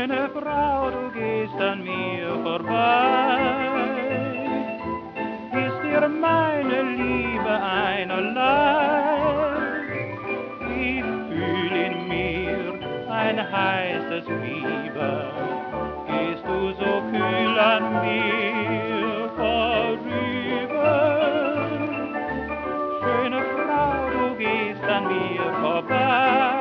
Schöne Frau, du gehst an mir vorbei. Ist dir meine Liebe einerlei? Ich fühl in mir ein heißes Fieber. Gehst du so kühl an mir vorüber? Schöne Frau, du gehst an mir vorbei.